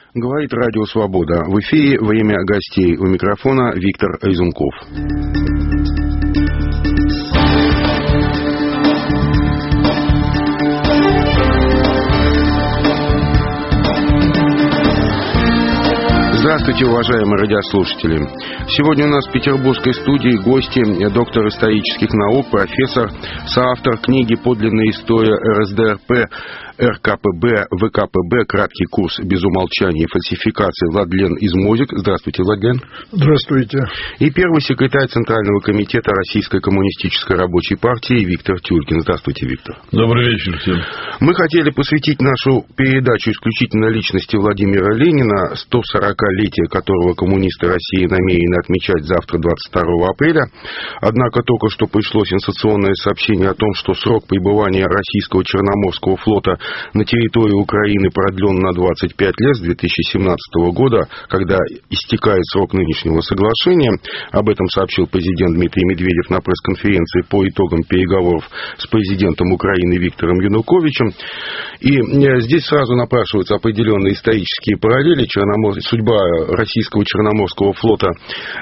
Говорит Радио Свобода. В эфире «Время гостей». У микрофона Виктор Изюмков. Здравствуйте, уважаемые радиослушатели. Сегодня у нас в петербургской студии гости, доктор исторических наук, профессор, соавтор книги «Подлинная история РСДРП, РКПБ, ВКПБ. Краткий курс без умолчания и фальсификации» Владлен Измозик. Здравствуйте, Владлен. Здравствуйте. И первый секретарь Центрального комитета Российской коммунистической рабочей партии Виктор Тюлькин. Здравствуйте, Виктор. Добрый вечер всем. Мы хотели посвятить нашу передачу исключительно личности Владимира Ленина, 140-летие которого коммунисты России намерены отмечать завтра, 22 апреля. Однако только что пришло сенсационное сообщение о том, что срок пребывания российского Черноморского флота на территории Украины продлен на 25 лет с 2017 года, когда истекает срок нынешнего соглашения. Об этом сообщил президент Дмитрий Медведев на пресс-конференции по итогам переговоров с президентом Украины Виктором Януковичем. И здесь сразу напрашиваются определенные исторические параллели. Судьба российского Черноморского флота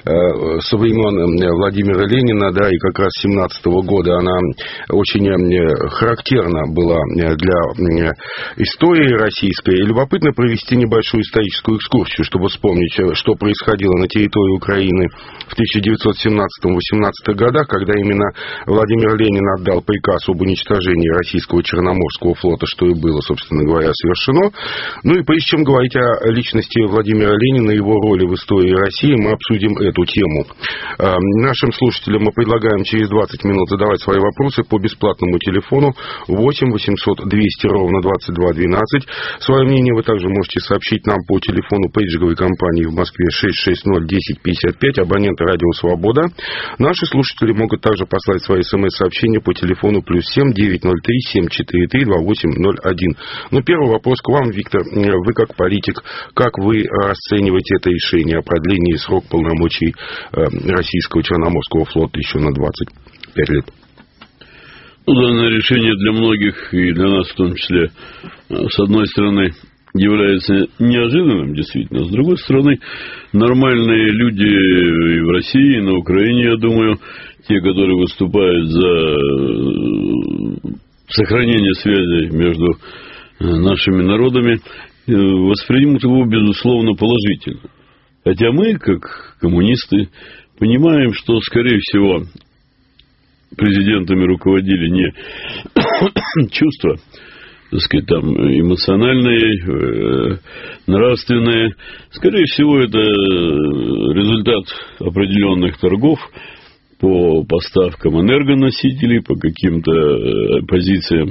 со времен Владимира Ленина, да, и как раз 17 года она очень характерна была для истории российской. И любопытно провести небольшую историческую экскурсию, чтобы вспомнить, что происходило на территории Украины в 1917-18 годах, когда именно Владимир Ленин отдал приказ об уничтожении российского Черноморского флота, что и было, собственно говоря, совершено. Ну и прежде чем говорить о личности Владимира Ленина и его роли в истории России, мы обсудим эту тему. Нашим слушателям мы предлагаем через 20 минут задавать свои вопросы по бесплатному телефону 8 800 200 ровно 2212. Свое мнение вы также можете сообщить нам по телефону пейджевой компании в Москве 660-1055, абоненты Радио Свобода. Наши слушатели могут также послать свои смс-сообщения по телефону +7 903 743 2801. Но первый вопрос к вам, Виктор. Вы как политик, как вы расцениваете это решение о продлении срока полномочий российского Черноморского флота еще на 25 лет? Данное решение для многих, и для нас в том числе, с одной стороны, является неожиданным, действительно. С другой стороны, нормальные люди и в России, и на Украине, я думаю, те, которые выступают за сохранение связи между нашими народами, воспримут его, безусловно, положительно. Хотя мы, как коммунисты, понимаем, что, скорее всего, президентами руководили не чувства, так сказать, там, эмоциональные, нравственные. Скорее всего, это результат определенных торгов по поставкам энергоносителей, по каким-то позициям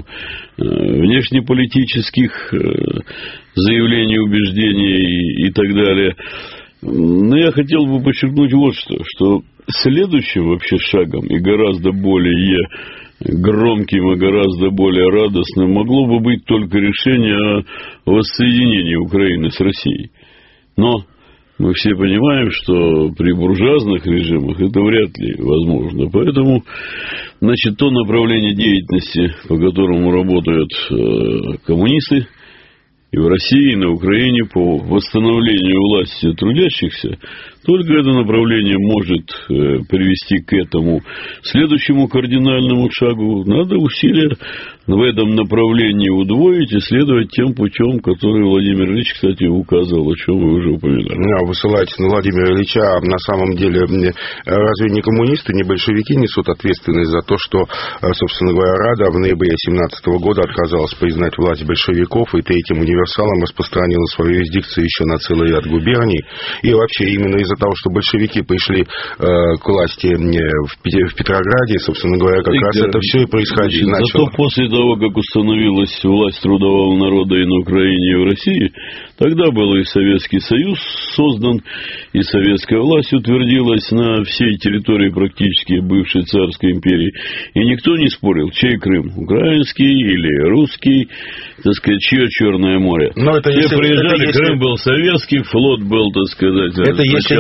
внешнеполитических заявлений, убеждений и так далее. Но я хотел бы подчеркнуть вот что следующим вообще шагом и гораздо более громким и гораздо более радостным могло бы быть только решение о воссоединении Украины с Россией. Но мы все понимаем, что при буржуазных режимах это вряд ли возможно. Поэтому, значит, то направление деятельности, по которому работают коммунисты и в России, и на Украине по восстановлению власти трудящихся, только это направление может привести к этому следующему кардинальному шагу. Надо усилия в этом направлении удвоить и следовать тем путем, который Владимир Ильич, кстати, указывал, о чем вы уже упоминали. Вы ссылаетесь на Владимира Ильича, а на самом деле разве не коммунисты, не большевики несут ответственность за то, что, собственно говоря, Рада в ноябре 2017 года отказалась признать власть большевиков и третьим универсалом распространила свою юрисдикцию еще на целый ряд губерний. И вообще именно из-за того, что большевики пришли к власти в Петрограде, собственно говоря, как раз это все и происходило. Зато после того, как установилась власть трудового народа и на Украине, и в России, тогда был и Советский Союз создан, и советская власть утвердилась на всей территории практически бывшей царской империи. И никто не спорил, чей Крым, украинский или русский, так сказать, чье Черное море. Но это все приезжали, Крым был советский, флот был, так сказать, это если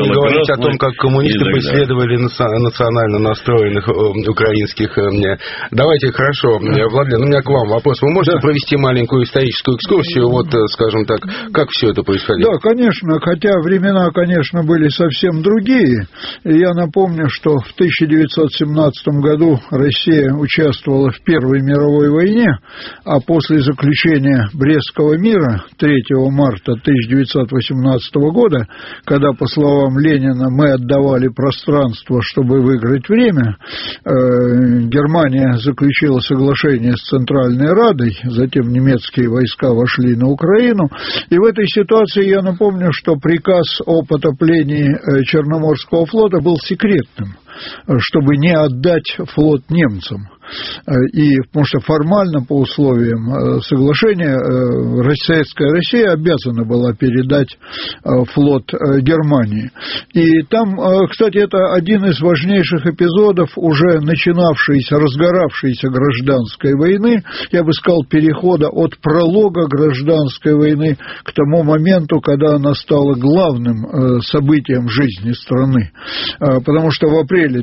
будем говорить о том, как коммунисты преследовали национально настроенных украинских. Давайте, хорошо, Владлен, у меня к вам вопрос. Вы можете провести маленькую историческую экскурсию, вот, скажем так, как все это происходило? Да, конечно, хотя времена, конечно, были совсем другие. Я напомню, что в 1917 году Россия участвовала в Первой мировой войне, а после заключения Брестского мира 3 марта 1918 года, когда, по словам Ленина, мы отдавали пространство, чтобы выиграть время, Германия заключила соглашение с Центральной Радой, затем немецкие войска вошли на Украину, и в этой ситуации я напомню, что приказ о потоплении Черноморского флота был секретным, чтобы не отдать флот немцам. И потому что формально по условиям соглашения Советская Россия обязана была передать флот Германии. И там, кстати, это один из важнейших эпизодов уже начинавшейся, разгоравшейся гражданской войны, я бы сказал, перехода от пролога гражданской войны к тому моменту, когда она стала главным событием жизни страны. Потому что в апреле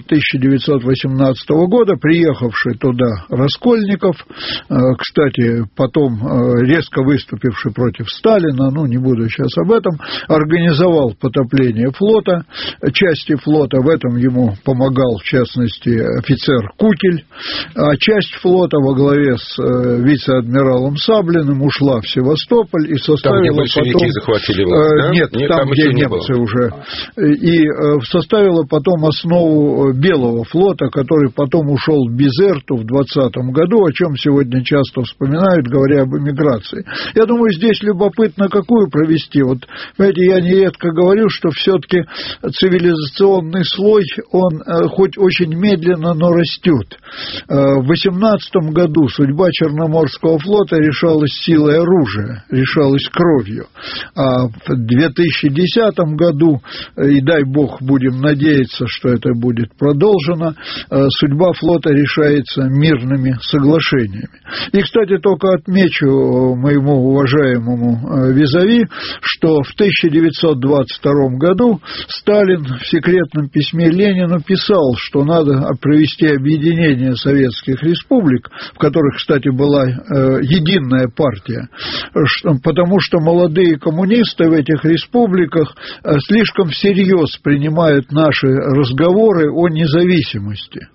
1918 года приехавший туда Раскольников, кстати, потом резко выступивший против Сталина, не буду сейчас об этом, организовал потопление флота, части флота, в этом ему помогал, в частности, офицер Кукель, а часть флота во главе с вице-адмиралом Саблиным ушла в Севастополь и составила большевики захватили власть, да? Нет, там где немцы уже. И составила потом основу Белого флота, который потом ушел в Бизерту в 2020 году, о чем сегодня часто вспоминают, говоря об эмиграции. Я думаю, здесь любопытно какую провести. Вот, знаете, я нередко говорю, что все-таки цивилизационный слой, он хоть очень медленно, но растет. В 18 году судьба Черноморского флота решалась силой оружия, решалась кровью. А в 2010 году, и дай бог будем надеяться, что это будет продолжено, судьба флота решается мирными соглашениями. И, кстати, только отмечу моему уважаемому визави, что в 1922 году Сталин в секретном письме Ленину писал, что надо провести объединение советских республик, в которых, кстати, была единая партия, потому что молодые коммунисты в этих республиках слишком всерьез принимают наши разговоры о независимости.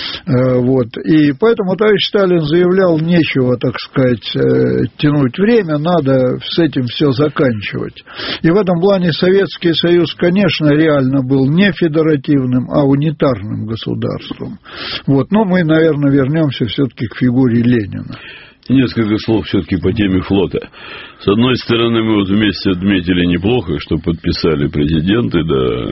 Вот. И поэтому товарищ Сталин заявлял, нечего, так сказать, тянуть время, надо с этим все заканчивать. И в этом плане Советский Союз, конечно, реально был не федеративным, а унитарным государством. Вот. Но мы, наверное, вернемся все-таки к фигуре Ленина. Несколько слов все-таки по теме флота. С одной стороны, мы вот вместе отметили неплохо, что подписали президенты до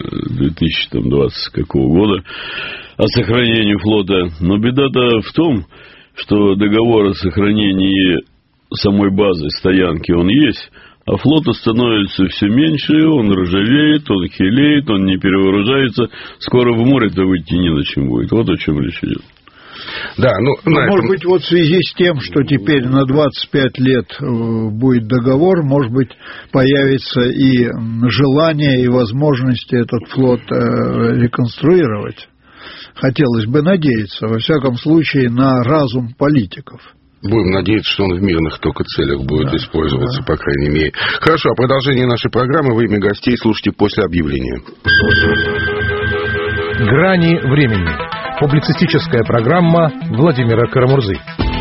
2020 какого года о сохранении флота. Но беда-то в том, что договор о сохранении самой базы, стоянки, он есть, а флота становится все меньше, он ржавеет, он хилеет, он не перевооружается. Скоро в море-то выйти не на чем будет. Вот о чем речь идет. Да, может быть, вот в связи с тем, что теперь на 25 лет будет договор, может быть, появится и желание, и возможности этот флот реконструировать. Хотелось бы надеяться, во всяком случае, на разум политиков. Будем надеяться, что он в мирных только целях будет использоваться, по крайней мере. Хорошо, а продолжение нашей программы во имя гостей слушайте после объявления. «Грани времени». Публицистическая программа Владимира Карамурзы.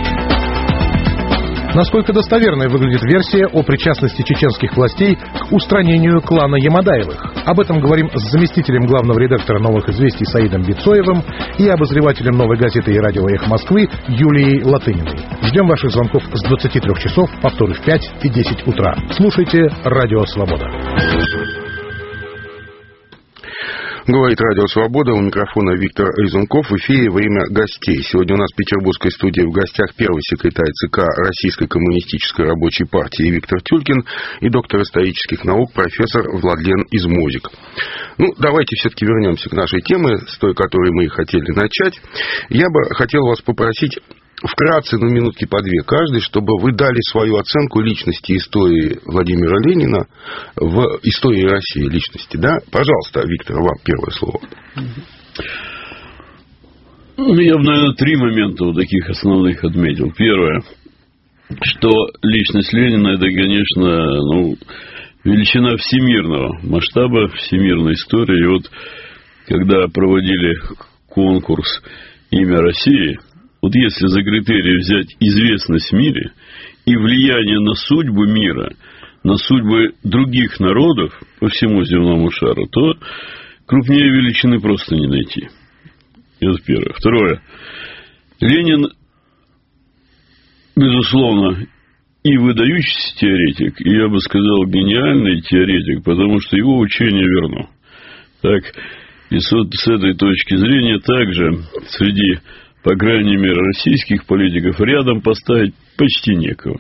Насколько достоверной выглядит версия о причастности чеченских властей к устранению клана Ямадаевых? Об этом говорим с заместителем главного редактора «Новых известий» Саидом Бицоевым и обозревателем «Новой газеты» и радио «Эхо Москвы» Юлией Латыниной. Ждем ваших звонков с 23 часов, повторы в 5 и 10 утра. Слушайте «Радио Свобода». Говорит Радио Свобода, у микрофона Виктор Резунков, в эфире «Время гостей». Сегодня у нас в петербургской студии в гостях первый секретарь ЦК Российской коммунистической рабочей партии Виктор Тюлькин и доктор исторических наук профессор Владлен Измузик. Давайте все-таки вернемся к нашей теме, с той, которой мы хотели начать. Я бы хотел вас попросить вкратце, минутки по две каждый, чтобы вы дали свою оценку личности истории Владимира Ленина в истории России личности, да? Пожалуйста, Виктор, вам первое слово. Я бы, наверное, 3 момента вот таких основных отметил. Первое, что личность Ленина – это, конечно, величина всемирного масштаба, всемирной истории. И вот, когда проводили конкурс «Имя России», вот если за критерий взять известность в мире и влияние на судьбу мира, на судьбы других народов по всему земному шару, то крупнее величины просто не найти. Это первое. Второе. Ленин, безусловно, и выдающийся теоретик, и, я бы сказал, гениальный теоретик, потому что его учение верно. Так, и с этой точки зрения также среди, по крайней мере, российских политиков рядом поставить почти некого.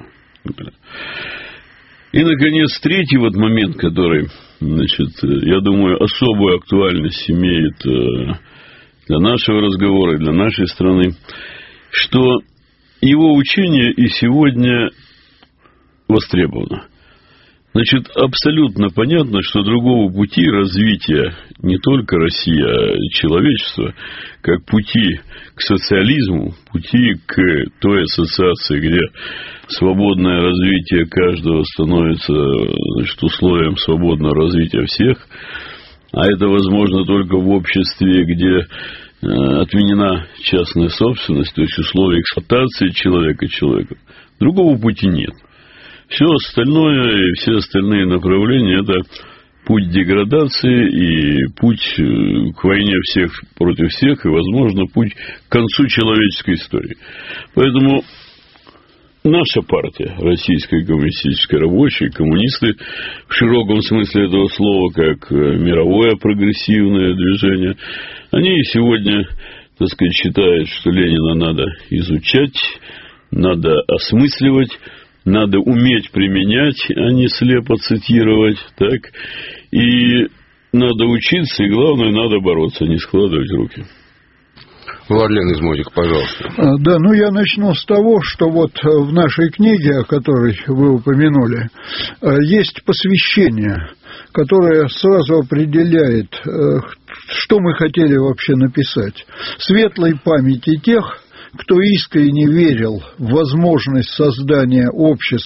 И, наконец, третий вот момент, который, я думаю, особую актуальность имеет для нашего разговора, для нашей страны, что его учение и сегодня востребовано. Абсолютно понятно, что другого пути развития не только России, а человечества, как пути к социализму, пути к той ассоциации, где свободное развитие каждого становится условием свободного развития всех, а это возможно только в обществе, где отменена частная собственность, то есть условия эксплуатации человека человеком. Другого пути нет. Все остальное и все остальные направления – это путь деградации и путь к войне всех против всех, и, возможно, путь к концу человеческой истории. Поэтому наша партия, Российская коммунистическая рабочая, коммунисты, в широком смысле этого слова, как мировое прогрессивное движение, они и сегодня, считают, что Ленина надо изучать, надо осмысливать, надо уметь применять, а не слепо цитировать, так, и надо учиться, и главное, надо бороться, не складывать руки. Владлен Измозик, пожалуйста. Да, я начну с того, что вот в нашей книге, о которой вы упомянули, есть посвящение, которое сразу определяет, что мы хотели вообще написать. Светлой памяти тех, кто искренне верил в возможность создания общества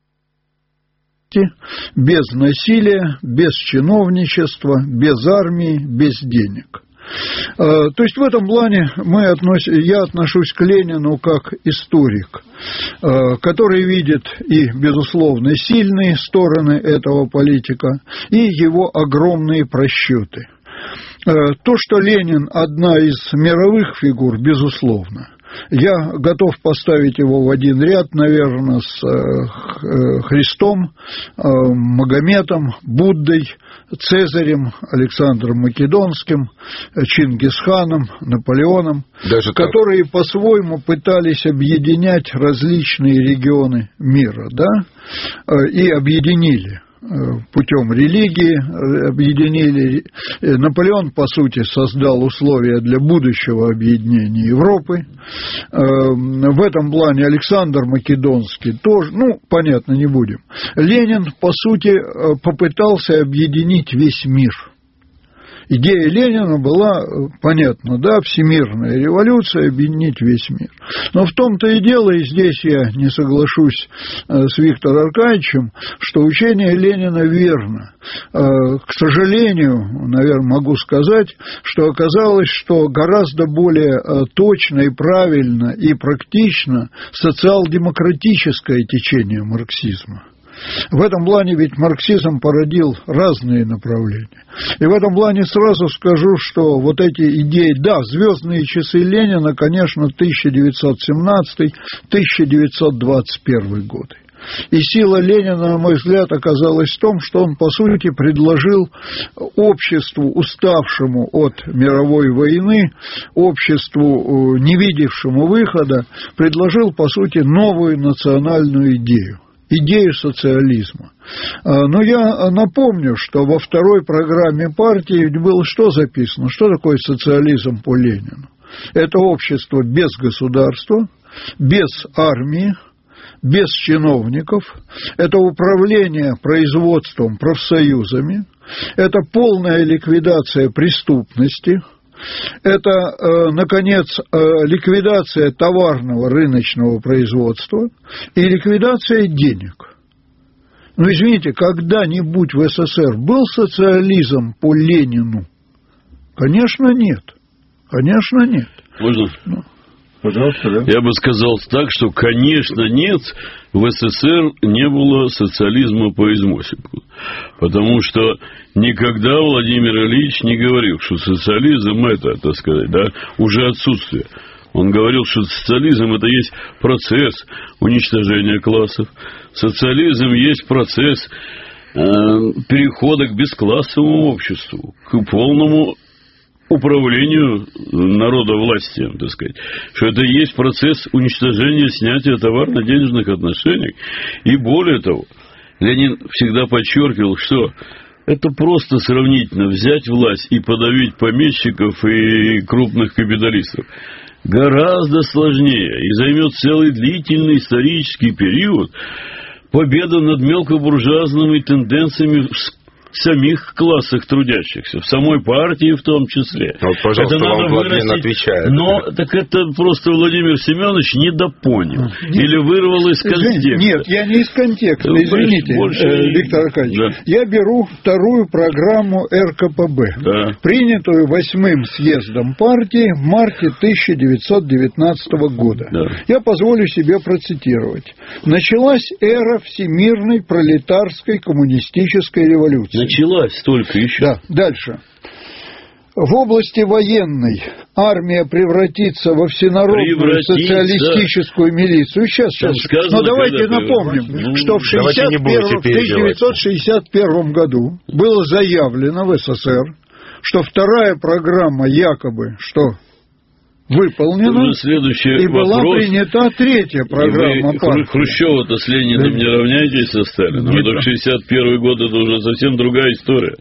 без насилия, без чиновничества, без армии, без денег. То есть в этом плане я отношусь к Ленину как историк, который видит и, безусловно, сильные стороны этого политика, и его огромные просчеты. То, что Ленин одна из мировых фигур, безусловно. Я готов поставить его в один ряд, наверное, с Христом, Магометом, Буддой, Цезарем, Александром Македонским, Чингисханом, Наполеоном, которые по-своему пытались объединять различные регионы мира, да, и объединили. Путем религии объединили. Наполеон, по сути, создал условия для будущего объединения Европы. В этом плане Александр Македонский тоже, понятно, не будем. Ленин, по сути, попытался объединить весь мир. Идея Ленина была, понятно, да, всемирная революция, объединить весь мир. Но в том-то и дело, и здесь я не соглашусь с Виктором Аркадьевичем, что учение Ленина верно. К сожалению, наверное, могу сказать, что оказалось, что гораздо более точно и правильно и практично социал-демократическое течение марксизма. В этом плане ведь марксизм породил разные направления. И в этом плане сразу скажу, что вот эти идеи, да, звездные часы Ленина, конечно, 1917-1921 годы. И сила Ленина, на мой взгляд, оказалась в том, что он, по сути, предложил обществу, уставшему от мировой войны, обществу, не видевшему выхода, предложил, по сути, новую национальную идею социализма. Но я напомню, что во второй программе партии было что записано? Что такое социализм по Ленину? Это общество без государства, без армии, без чиновников, это управление производством профсоюзами, это полная ликвидация преступности, это, наконец, ликвидация товарного рыночного производства и ликвидация денег. Ну, извините, когда-нибудь в СССР был социализм по Ленину? Конечно, нет. Конечно, нет. Можно? Пожалуйста, да. Я бы сказал так, что, конечно, нет, в СССР не было социализма по измосику. Потому что никогда Владимир Ильич не говорил, что социализм это, так сказать, да, уже отсутствие. Он говорил, что социализм это есть процесс уничтожения классов. Социализм есть процесс перехода к бесклассовому обществу, к полному управлению народовластием, так сказать, что это и есть процесс уничтожения, снятия товарно-денежных отношений. И более того, Ленин всегда подчеркивал, что это просто сравнительно взять власть и подавить помещиков и крупных капиталистов. Гораздо сложнее и займет целый длительный исторический период победа над мелкобуржуазными тенденциями в самих классах трудящихся, в самой партии в том числе. Вот, пожалуйста, это вам Владимир отвечает. Но так это просто Владимир Семенович недопонял. Или вырвал из контекста. Нет, я не из контекста, извините, Виктор Аркадьевич. Да. Я беру вторую программу РКПБ, да, принятую 8-м съездом партии в марте 1919 года. Да. Я позволю себе процитировать. Началась эра всемирной пролетарской коммунистической революции. Началась только еще. Да, дальше. В области военной армия превратится во всенародную социалистическую милицию. Сейчас. Но давайте напомним, что в 1961 году было заявлено в СССР, что вторая программа якобы, что выполнена, и была принята третья программа партии. Хрущева-то с Лениным не равняйтесь со Сталином. Это 61 год, это уже совсем другая история.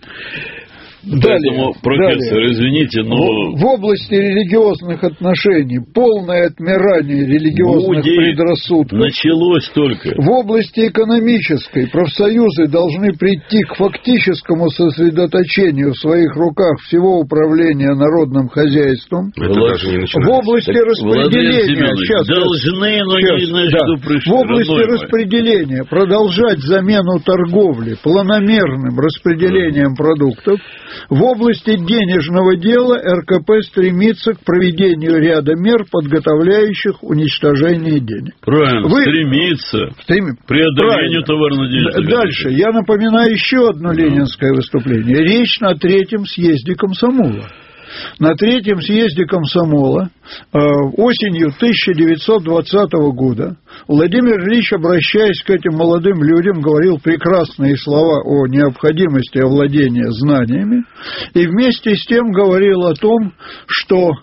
Поэтому, профессор, извините, но... В области религиозных отношений полное отмирание религиозных предрассудков. Началось только. В области экономической профсоюзы должны прийти к фактическому сосредоточению в своих руках всего управления народным хозяйством. Это даже не начинается. В области распределения... Должны, но не видно, что пришли. В области распределения продолжать замену торговли планомерным распределением продуктов. В области денежного дела РКП стремится к проведению ряда мер, подготовляющих уничтожение денег. Правильно, стремится к преодолению товарно-денежных. Дальше. Я напоминаю еще одно ленинское выступление. Речь на третьем съезде комсомола. На третьем съезде комсомола осенью 1920 года Владимир Ильич, обращаясь к этим молодым людям, говорил прекрасные слова о необходимости овладения знаниями и вместе с тем говорил о том, что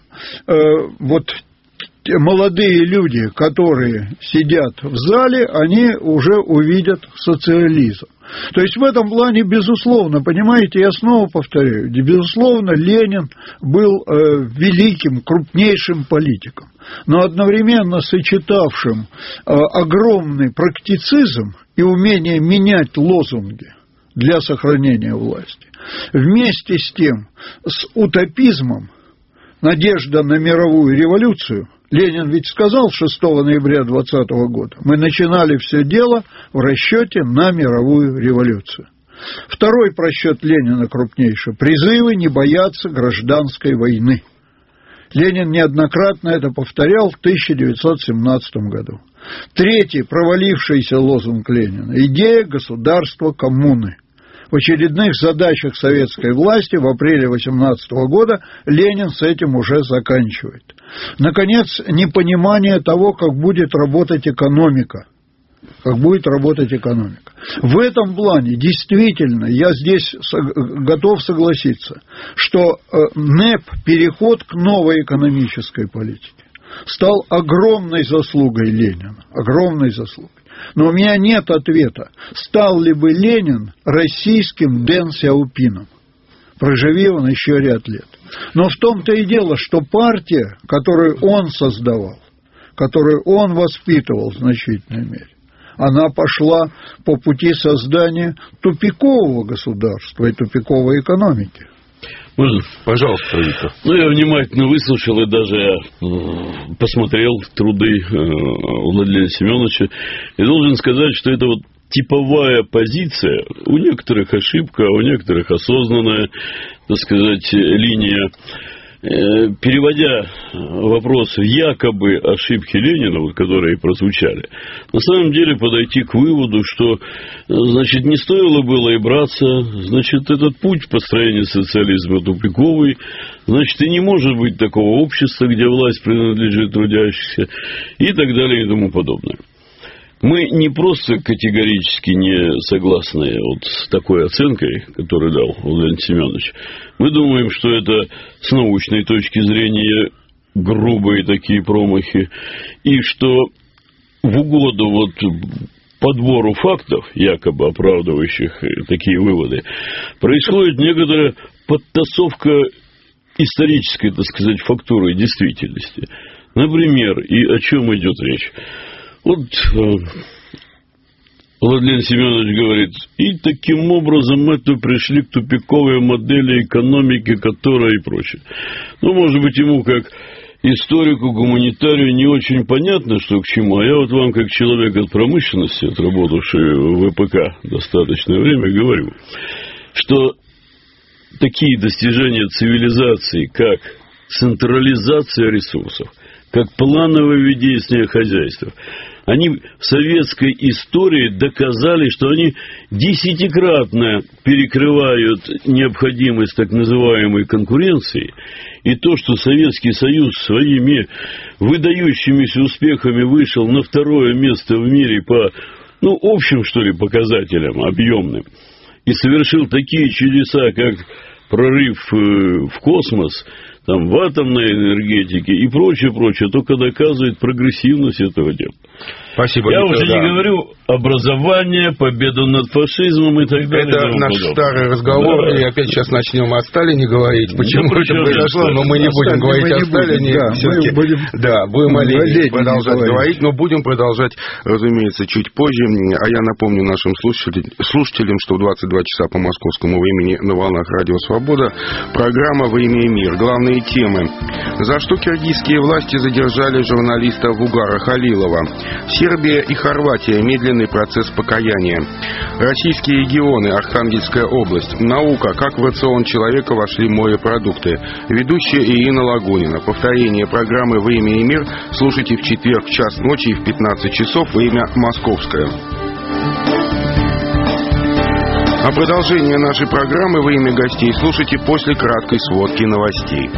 вот молодые люди, которые сидят в зале, они уже увидят социализм. То есть в этом плане, безусловно, понимаете, я снова повторяю, безусловно, Ленин был великим, крупнейшим политиком, но одновременно сочетавшим огромный практицизм и умение менять лозунги для сохранения власти. Вместе с тем, с утопизмом, надежда на мировую революцию. Ленин ведь сказал 6 ноября 2020 года, мы начинали все дело в расчете на мировую революцию. Второй просчет Ленина крупнейший – призывы не бояться гражданской войны. Ленин неоднократно это повторял в 1917 году. Третий провалившийся лозунг Ленина – идея государства коммуны. В очередных задачах советской власти в апреле 18 года Ленин с этим уже заканчивает. Наконец, непонимание того, как будет работать экономика. В этом плане действительно я здесь готов согласиться, что НЭП, переход к новой экономической политике, стал огромной заслугой Ленина. Огромной заслугой. Но у меня нет ответа, стал ли бы Ленин российским Дэн Сяопином. Проживи он еще ряд лет. Но в том-то и дело, что партия, которую он создавал, которую он воспитывал в значительной мере, она пошла по пути создания тупикового государства и тупиковой экономики. Можно? Пожалуйста, Виктор. Я внимательно выслушал и даже посмотрел труды Владимира Семеновича. И должен сказать, что это вот типовая позиция, у некоторых ошибка, у некоторых осознанная, так сказать, линия. Переводя вопрос в якобы ошибки Ленина, вот, которые прозвучали, на самом деле подойти к выводу, что, значит, не стоило было и браться, значит, этот путь построения социализма тупиковый, значит, и не может быть такого общества, где власть принадлежит трудящимся, и так далее и тому подобное. Мы не просто категорически не согласны вот с такой оценкой, которую дал Владимир Семенович. Мы думаем, что это с научной точки зрения грубые такие промахи, и что в угоду вот подбору фактов, якобы оправдывающих такие выводы, происходит некоторая подтасовка исторической, так сказать, фактуры действительности. Например, и о чем идет речь? Вот Владимир Семенович говорит, и таким образом мы пришли к тупиковой модели экономики, которая и прочее. Может быть, ему как историку, гуманитарию не очень понятно, что к чему, а я вот вам, как человек от промышленности, отработавший в ВПК достаточное время, говорю, что такие достижения цивилизации, как централизация ресурсов, как плановое ведение хозяйства, они в советской истории доказали, что они десятикратно перекрывают необходимость так называемой конкуренции. И то, что Советский Союз своими выдающимися успехами вышел на второе место в мире по, общим, что ли, показателям, объемным, и совершил такие чудеса, как прорыв в космос, в атомной энергетике и прочее, только доказывает прогрессивность этого дела. Спасибо, я Виктор, уже не говорю образование, победу над фашизмом и так далее. Это наш старый разговор, и опять сейчас начнем о Сталине говорить. Почему это произошло, но мы не будем говорить о Сталине. Будем о Ленине продолжать говорить, но будем продолжать, разумеется, чуть позже. А я напомню нашим слушателям, что в 22 часа по московскому времени на волнах Радио Свобода программа «Время и мир». Главные темы. За что киргизские власти задержали журналиста Вугара Халилова? Сербия и Хорватия. Медленный процесс покаяния. Российские регионы. Архангельская область. Наука. Как в рацион человека вошли морепродукты. Ведущая Ирина Лагунина. Повторение программы «Время и мир» слушайте в четверг в час ночи и в 15 часов. Время московское. А продолжение нашей программы «Время гостей» слушайте после краткой сводки новостей.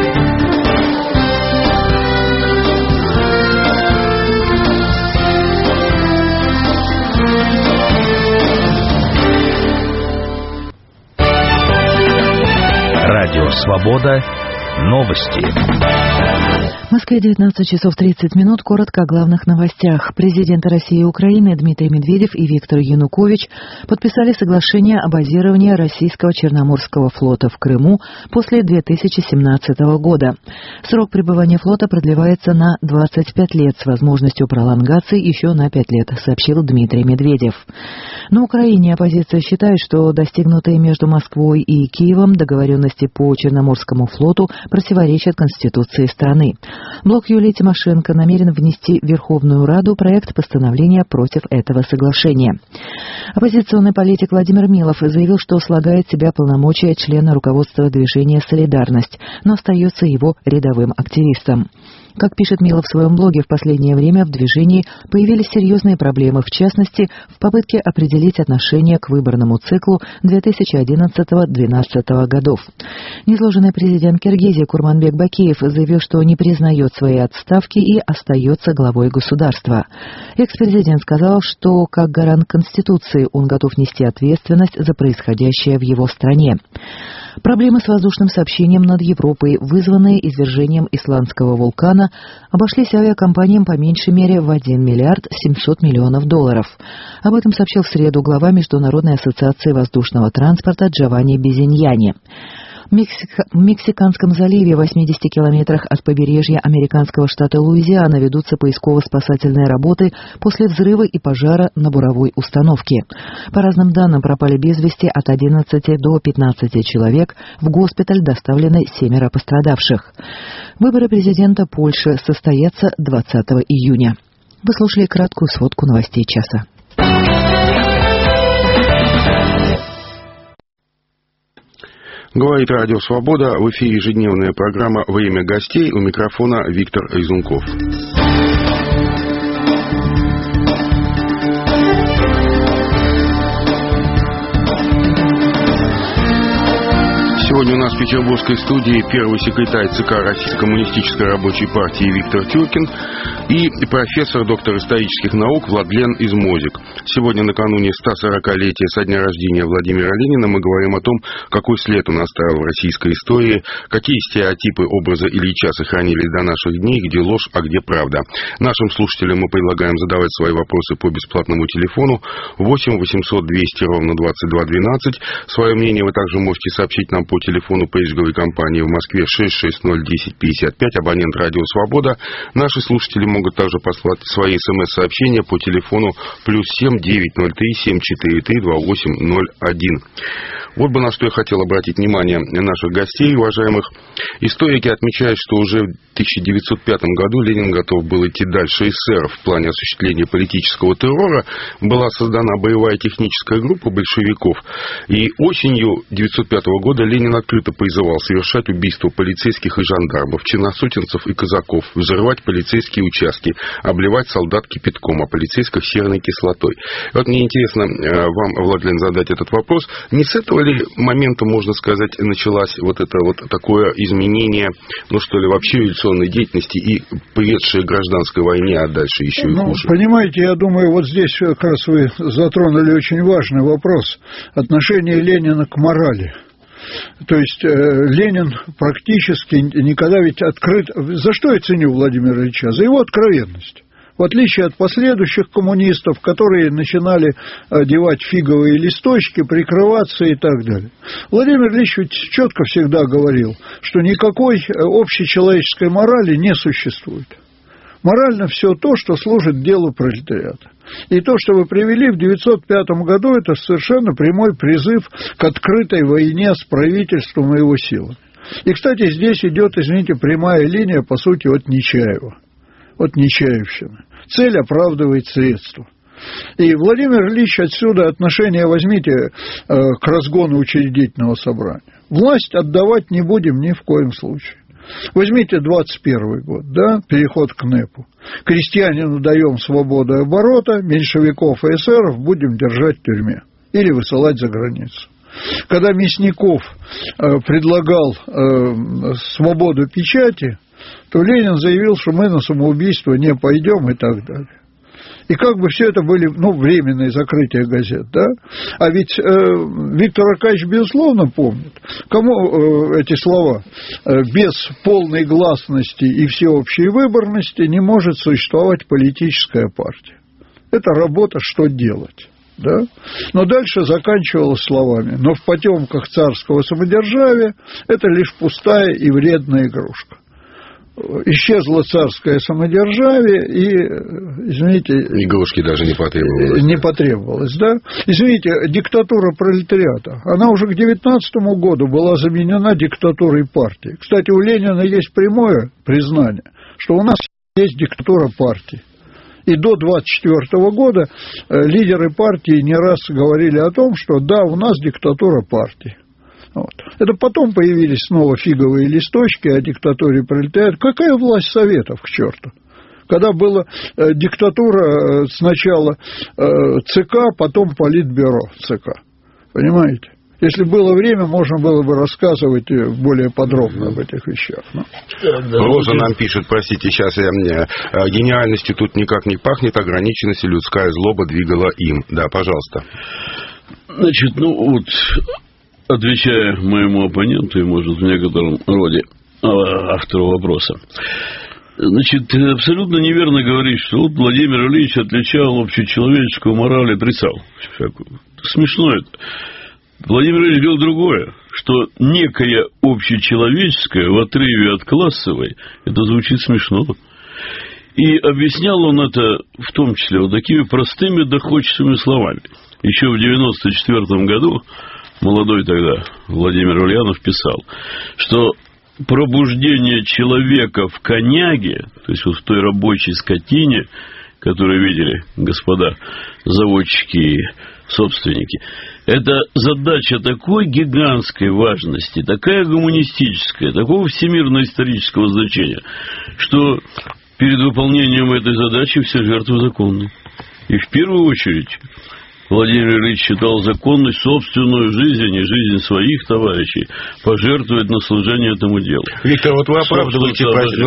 Радио «Свобода». Новости. В Москве 19 часов 30 минут. Коротко о главных новостях. Президенты России и Украины Дмитрий Медведев и Виктор Янукович подписали соглашение о базировании российского Черноморского флота в Крыму после 2017 года. Срок пребывания флота продлевается на 25 лет с возможностью пролонгации еще на 5 лет, сообщил Дмитрий Медведев. На Украине оппозиция считает, что достигнутые между Москвой и Киевом договоренности по Черноморскому флоту противоречат Конституции страны. Блок Юлии Тимошенко намерен внести в Верховную Раду проект постановления против этого соглашения. Оппозиционный политик Владимир Милов заявил, что слагает в себя полномочия члена руководства движения «Солидарность», но остается его рядовым активистом. Как пишет Милов в своем блоге, в последнее время в движении появились серьезные проблемы, в частности, в попытке определить отношение к выборному циклу 2011-2012 годов. Низложенный президент Киргизии Курманбек Бакиев заявил, что не признает своей отставки и остается главой государства. Экс-президент сказал, что как гарант Конституции он готов нести ответственность за происходящее в его стране. Проблемы с воздушным сообщением над Европой, вызванные извержением исландского вулкана, обошлись авиакомпаниям по меньшей мере в 1 миллиард 700 миллионов долларов. Об этом сообщил в среду глава Международной ассоциации воздушного транспорта Джованни Безиньяни. В Мексиканском заливе, в 80 километрах от побережья американского штата Луизиана, ведутся поисково-спасательные работы после взрыва и пожара на буровой установке. По разным данным, пропали без вести от 11 до 15 человек. В госпиталь доставлены 7 пострадавших. Выборы президента Польши состоятся 20 июня. Вы слушали краткую сводку новостей часа. Говорит Радио Свобода. В эфире ежедневная программа «Время гостей». У микрофона Виктор Изунков. Сегодня у нас в петербургской студии первый секретарь ЦК Российской коммунистической рабочей партии Виктор Тюркин и профессор, доктор исторических наук Владлен Измозик. Сегодня, накануне 140-летия со дня рождения Владимира Ленина, мы говорим о том, какой след он оставил в российской истории, какие стереотипы образа Ильича сохранились до наших дней, где ложь, а где правда. Нашим слушателям мы предлагаем задавать свои вопросы по бесплатному телефону 8 800 200 ровно 2212. Свое мнение вы также можете сообщить нам по телефону поисковой компании в Москве 6601055, абонент Радио Свобода. Наши слушатели могут также послать свои смс-сообщения по телефону +7 903 743 2801. Вот бы на что я хотел обратить внимание наших гостей, уважаемых. Историки отмечают, что уже в 1905 году Ленин готов был идти дальше эсеров в плане осуществления политического террора. Была создана боевая техническая группа большевиков. И осенью 1905 года Ленин открыто призывал совершать убийства полицейских и жандармов, черносотенцев и казаков, взрывать полицейские участки, обливать солдат кипятком, а полицейских серной кислотой. И вот мне интересно вам, Владлен, задать этот вопрос. Не с этого ли момента, можно сказать, началось вот это вот такое изменение, ну что ли, вообще революционной деятельности и приведшее к гражданской войне, а дальше еще и хуже? Понимаете, я думаю, вот здесь как раз вы затронули очень важный вопрос. Отношение Ленина к морали. То есть Ленин практически никогда ведь открыт... За что я ценю Владимира Ильича? За его откровенность. В отличие от последующих коммунистов, которые начинали одевать фиговые листочки, прикрываться и так далее. Владимир Ильич ведь четко всегда говорил, что никакой общечеловеческой морали не существует. Морально все то, что служит делу пролетариата. И то, что вы привели в 1905 году, это совершенно прямой призыв к открытой войне с правительством и его силами. И, кстати, здесь идет, извините, прямая линия, по сути, от Нечаева. От Нечаевщины. Цель оправдывает средства. И Владимир Ильич отсюда отношение возьмите к разгону учредительного собрания. Власть отдавать не будем ни в коем случае. Возьмите 21 год, да, переход к НЭПу. Крестьянину даем свободу оборота, меньшевиков и эсеров будем держать в тюрьме или высылать за границу. Когда Мясников предлагал свободу печати, то Ленин заявил, что мы на самоубийство не пойдем и так далее. И как бы все это были, временные закрытия газет, да? А ведь Виктор Аркадьевич, безусловно, помнит, кому эти слова: без полной гласности и всеобщей выборности не может существовать политическая партия. Это работа «что делать?». Да? Но дальше заканчивалось словами: но в потемках царского самодержавия это лишь пустая и вредная игрушка. Исчезло царское самодержавие, и, извините... Игрушки даже не потребовалось. Не потребовалось, да? Извините, диктатура пролетариата, она уже к 19 году была заменена диктатурой партии. Кстати, у Ленина есть прямое признание, что у нас есть диктатура партии. И до 1924 года лидеры партии не раз говорили о том, что да, у нас диктатура партии. Вот. Это потом появились снова фиговые листочки о диктатуре пролетариата. Какая власть советов, к черту? Когда была диктатура сначала ЦК, потом Политбюро ЦК. Понимаете? Если было время, можно было бы рассказывать более подробно об этих вещах. Роза нам пишет, простите, сейчас гениальностью тут никак не пахнет, ограниченность и людская злоба двигала им. Да, пожалуйста. Значит, отвечая моему оппоненту и, может, в некотором роде автору вопроса. Значит, абсолютно неверно говорить, что вот Владимир Ильич отличал общечеловеческую мораль и отрицал. Смешно это. Владимир Ильич говорил другое, что некое общечеловеческое в отрыве от классовой, это звучит смешно. И объяснял он это в том числе вот такими простыми доходчивыми словами. Еще в 1994 году молодой тогда Владимир Ульянов писал, что пробуждение человека в коняге, то есть вот в той рабочей скотине, которую видели господа заводчики и собственники, это задача такой гигантской важности, такая гуманистическая, такого всемирно-исторического значения, что перед выполнением этой задачи все жертвы законны. И в первую очередь Владимир Ильич считал законность собственную жизнь, а не жизнь своих товарищей, пожертвовать на служение этому делу. Виктор, вот вы оправдываете...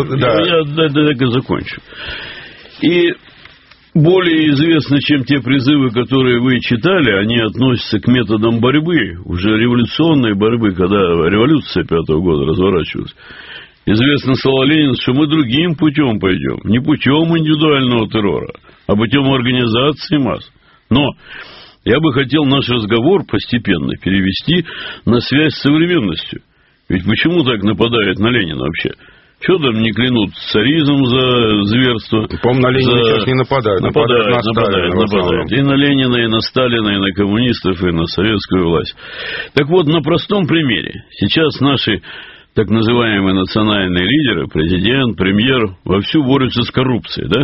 Я так и закончу. И более известно, чем те призывы, которые вы читали, они относятся к методам борьбы, уже революционной борьбы, когда революция 5-го года разворачивалась. Известно, сказал Ленин, что мы другим путем пойдем, не путем индивидуального террора, а путем организации масс. Но я бы хотел наш разговор постепенно перевести на связь с современностью. Ведь почему так нападают на Ленина вообще? Чего там не клянут царизм за зверство? По-моему, на Ленина сейчас не нападают. Нападают. И на Ленина, и на Сталина, и на коммунистов, и на советскую власть. Так вот, на простом примере. Сейчас наши так называемые национальные лидеры, президент, премьер, вовсю борются с коррупцией, да?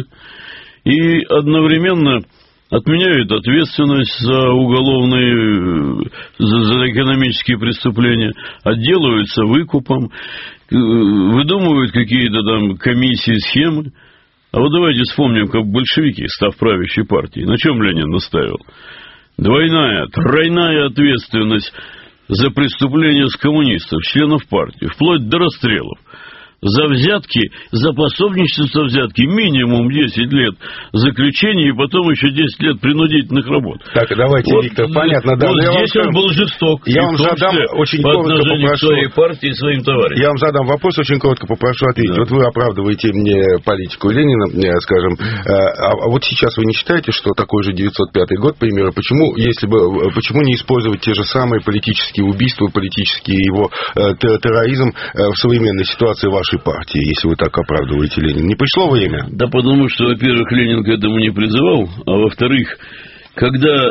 И одновременно отменяют ответственность за уголовные, за экономические преступления, отделываются выкупом, выдумывают какие-то там комиссии, схемы. А вот давайте вспомним, как большевики, став правящей партией, на чем Ленин наставил? Двойная, тройная ответственность за преступления с коммунистов, членов партии, вплоть до расстрелов. За взятки, за пособничество взятки минимум 10 лет заключения и потом еще 10 лет принудительных работ. Так, давайте, вот, Виктор, понятно. Да, вот здесь он был жесток. Я вам задам очень коротко попрошу... своей партии и своим товарищам. Я вам задам вопрос, очень коротко попрошу ответить. Да. Вот вы оправдываете мне политику Ленина, скажем. А вот сейчас вы не считаете, что такой же 905 год, к примеру, почему не использовать те же самые политические убийства, политический его терроризм в современной ситуации вашей партии, если вы так оправдываете Ленина? Не пришло время? Да потому что, во-первых, Ленин к этому не призывал, а во-вторых, когда,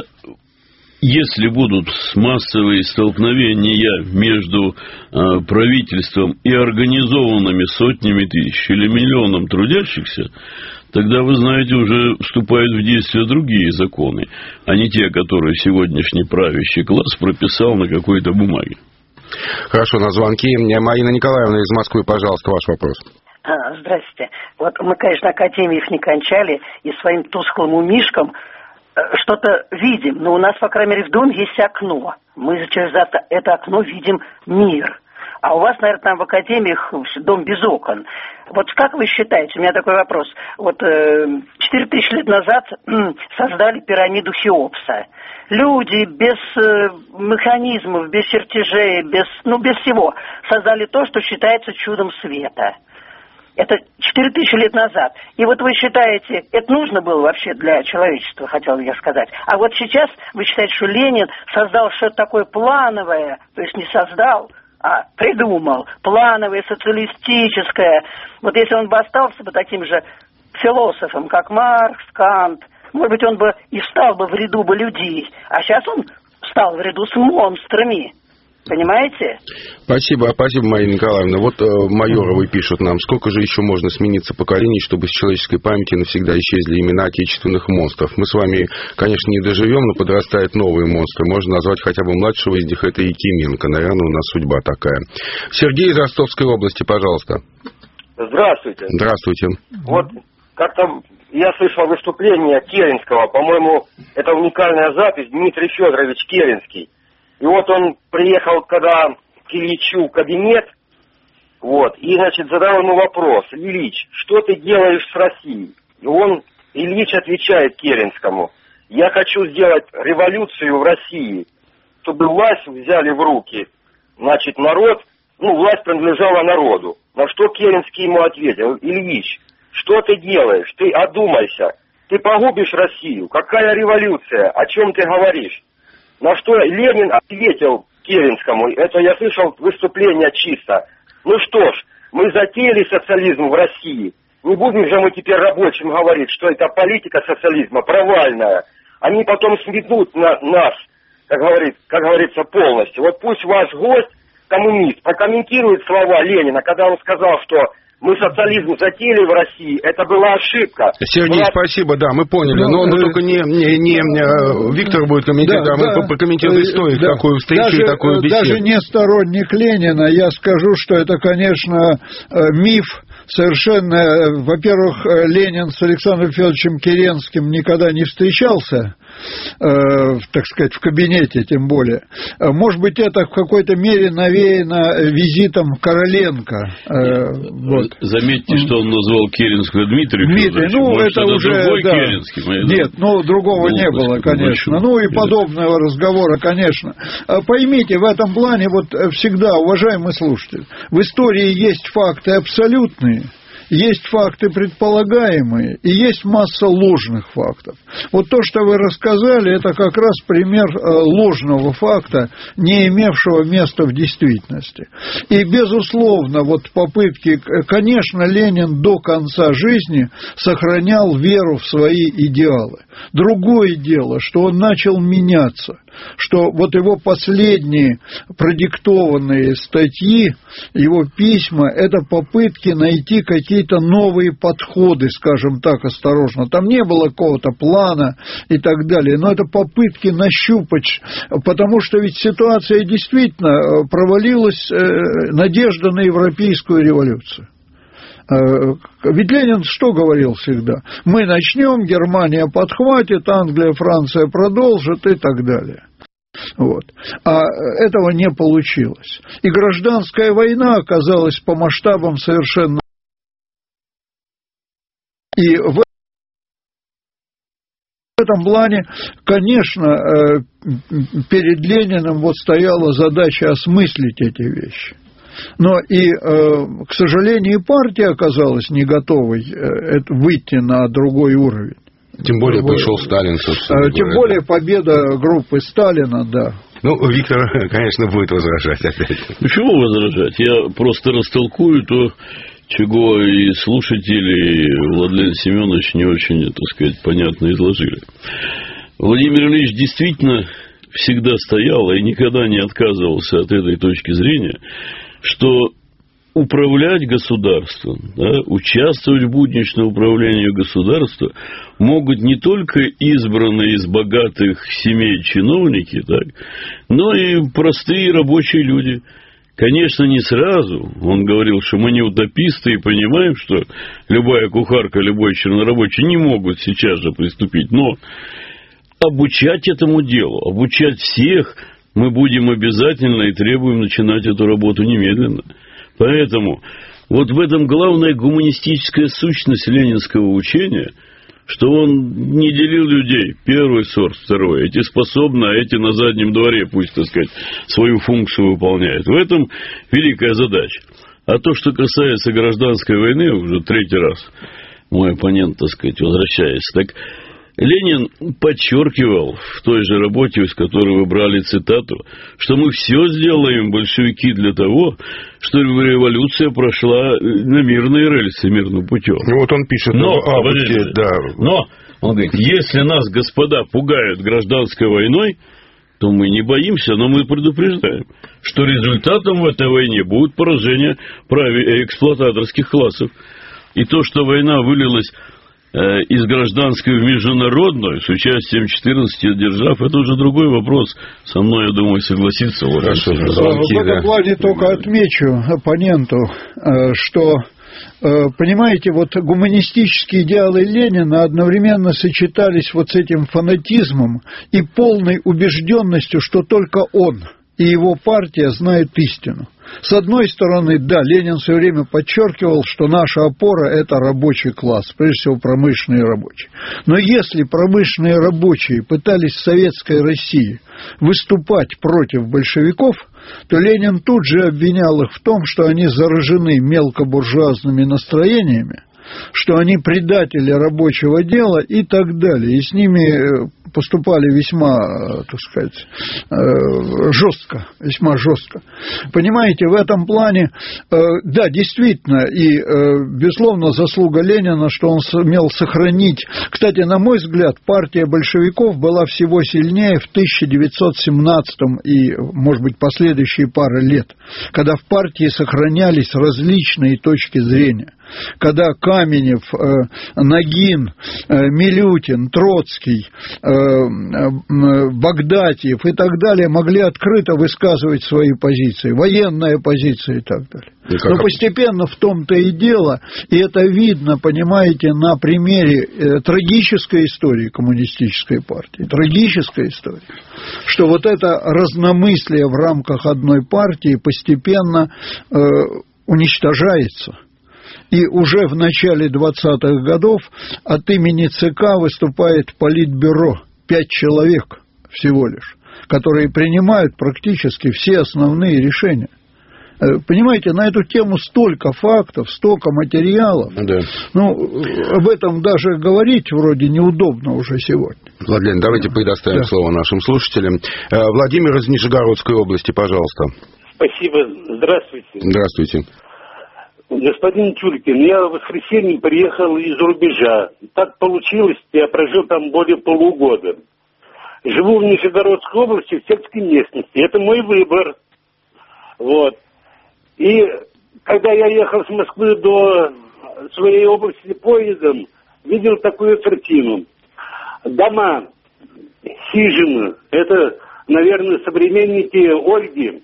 если будут массовые столкновения между правительством и организованными сотнями тысяч или миллионом трудящихся, тогда, вы знаете, уже вступают в действие другие законы, а не те, которые сегодняшний правящий класс прописал на какой-то бумаге. Хорошо, на звонки. Марина Николаевна из Москвы, пожалуйста, ваш вопрос. Здрасте. Вот мы, конечно, академии их не кончали, и своим тусклым умишком что-то видим, но у нас, по крайней мере, в доме есть окно. Мы через это окно видим мир. А у вас, наверное, там в академиях дом без окон. Вот как вы считаете, у меня такой вопрос. Вот 4000 лет назад создали пирамиду Хеопса. Люди без механизмов, без чертежей, без всего создали то, что считается чудом света. Это 4000 лет назад. И вот вы считаете, это нужно было вообще для человечества, хотел я сказать. А вот сейчас вы считаете, что Ленин создал что-то такое плановое, то есть не создал, а придумал, плановое, социалистическое. Вот если он бы остался бы таким же философом, как Маркс, Кант, может быть, он бы и встал бы в ряду бы людей. А сейчас он стал в ряду с монстрами. Понимаете? Спасибо, Марина Николаевна. Вот Майоровы пишут нам, сколько же еще можно смениться поколений, чтобы с человеческой памяти навсегда исчезли имена отечественных монстров. Мы с вами, конечно, не доживем, но подрастают новые монстры. Можно назвать хотя бы младшего из них, это Якименко. Наверное, у нас судьба такая. Сергей из Ростовской области, пожалуйста. Здравствуйте. Здравствуйте. Вот как-то я слышал выступление Керенского, по-моему, это уникальная запись, Дмитрий Федорович Керенский. И вот он приехал, когда к Ильичу в кабинет, вот, и, значит, задал ему вопрос: Ильич, что ты делаешь с Россией? И Ильич отвечает Керенскому: я хочу сделать революцию в России, чтобы власть взяли в руки, значит, народ, власть принадлежала народу. На что Керенский ему ответил: Ильич, что ты делаешь? Ты одумайся, ты погубишь Россию, какая революция, о чем ты говоришь? На что Ленин ответил Керенскому. Это я слышал выступление чисто. Ну что ж, мы затеяли социализм в России. Не будем же мы теперь рабочим говорить, что эта политика социализма провальная. Они потом сметнут нас, как говорится, полностью. Вот пусть ваш гость, коммунист, прокомментирует слова Ленина, когда он сказал, что мы социализм затеяли в России, это была ошибка. Сергей, спасибо, да, мы поняли. Но только не Виктор будет комментировать, мы прокомментируем историю, такую встречу и такую беседу. Даже не сторонник Ленина, я скажу, что это, конечно, миф. Совершенно, во-первых, Ленин с Александром Федоровичем Керенским никогда не встречался, так сказать, в кабинете, тем более. Может быть, это в какой-то мере навеяно визитом Короленко. Вот. Заметьте, что он назвал Керенского Дмитрия. Это уже другой да. Керенский. Нет, другого не было, конечно. И подобного разговора, конечно. Поймите, в этом плане, вот всегда, уважаемый слушатель, в истории есть факты абсолютные, есть факты предполагаемые и есть масса ложных фактов. Вот то, что вы рассказали, это как раз пример ложного факта, не имевшего места в действительности. И, безусловно, вот попытки... Конечно, Ленин до конца жизни сохранял веру в свои идеалы. Другое дело, что он начал меняться, что вот его последние продиктованные статьи, его письма, это попытки найти какие-то новые подходы, скажем так, осторожно. Там не было какого-то плана и так далее, но это попытки нащупать, потому что ведь ситуация действительно провалилась, надежда на европейскую революцию. Ведь Ленин что говорил всегда? Мы начнем, Германия подхватит, Англия, Франция продолжит и так далее. Вот. А этого не получилось. И гражданская война оказалась по масштабам совершенно... И в этом плане, конечно, перед Лениным вот стояла задача осмыслить эти вещи. Но и, к сожалению, партия оказалась не готовой выйти на другой уровень. Тем более пришел Сталин, собственно. Тем более победа группы Сталина, да. Виктор, конечно, будет возражать опять. Почему возражать? Я просто растолкую то, чего и слушатели, и Владлен Семенович не очень, так сказать, понятно изложили. Владимир Ильич действительно всегда стоял и никогда не отказывался от этой точки зрения, что управлять государством, участвовать в будничном управлении государства могут не только избранные из богатых семей чиновники, но и простые рабочие люди. Конечно, не сразу. Он говорил, что мы не утописты и понимаем, что любая кухарка, любой чернорабочий не могут сейчас же приступить. Но обучать этому делу, обучать всех мы будем обязательно и требуем начинать эту работу немедленно. Поэтому вот в этом главная гуманистическая сущность ленинского учения, что он не делил людей, первый сорт, второй, эти способны, а эти на заднем дворе, пусть, так сказать, свою функцию выполняют. В этом великая задача. А то, что касается гражданской войны, уже третий раз мой оппонент, так сказать, возвращается, так Ленин подчеркивал в той же работе, из которой вы брали цитату, что мы все сделаем, большевики, для того, чтобы революция прошла на мирные рельсы, мирным путем. Вот он пишет, но он говорит, если нас, господа, пугают гражданской войной, то мы не боимся, но мы предупреждаем, что результатом в этой войне будет поражение эксплуататорских классов. И то, что война вылилась из гражданской в международную с участием 14 держав, это уже другой вопрос. Со мной, я думаю, согласится. В этом плане только отмечу оппоненту, что, понимаете, вот гуманистические идеалы Ленина одновременно сочетались вот с этим фанатизмом и полной убежденностью, что только он и его партия знают истину. С одной стороны, да, Ленин все время подчеркивал, что наша опора – это рабочий класс, прежде всего промышленные рабочие. Но если промышленные рабочие пытались в советской России выступать против большевиков, то Ленин тут же обвинял их в том, что они заражены мелкобуржуазными настроениями, что они предатели рабочего дела и так далее. И с ними поступали весьма, так сказать, жестко, весьма жестко. Понимаете, в этом плане, да, действительно, и, безусловно, заслуга Ленина, что он сумел сохранить. Кстати, на мой взгляд, партия большевиков была всего сильнее в 1917 и, может быть, последующие пары лет, когда в партии сохранялись различные точки зрения. Когда Каменев, Нагин, Милютин, Троцкий, Багдатьев и так далее могли открыто высказывать свои позиции, военные позиции и так далее. Но постепенно в том-то и дело, и это видно, понимаете, на примере трагической истории коммунистической партии, трагической истории, что вот это разномыслие в рамках одной партии постепенно уничтожается. И уже в начале 20-х годов от имени ЦК выступает Политбюро, 5 человек всего лишь, которые принимают практически все основные решения. Понимаете, на эту тему столько фактов, столько материалов. Да. Ну, об этом даже говорить вроде неудобно уже сегодня. Владимир, давайте предоставим слово нашим слушателям. Владимир из Нижегородской области, пожалуйста. Спасибо. Здравствуйте. Здравствуйте. Господин Тюлькин, я в воскресенье приехал из-за рубежа. Так получилось, я прожил там более полугода. Живу в Нижегородской области, в сельской местности. Это мой выбор. Вот. И когда я ехал с Москвы до своей области поездом, видел такую картину. Дома, хижины, это, наверное, современники Ольги,